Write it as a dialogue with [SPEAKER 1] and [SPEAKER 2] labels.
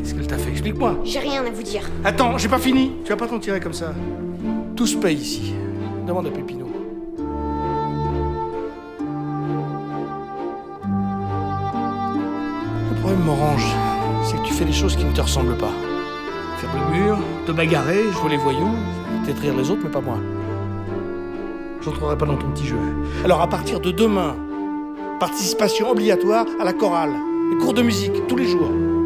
[SPEAKER 1] Qu'est-ce qu'elle t'a fait? Explique-moi.
[SPEAKER 2] J'ai rien à vous dire.
[SPEAKER 1] Attends, j'ai pas fini. Tu vas pas t'en tirer comme ça. Tout se paye ici. Demande à Pépino. Le problème, Morange, c'est que tu fais des choses qui ne te ressemblent pas. Faire le mur, te bagarrer, jouer les voyous, peut-être rire les autres, mais pas moi. J'entrerai pas dans ton petit jeu. Alors à partir de demain, participation obligatoire à la chorale, les cours de musique, tous les jours.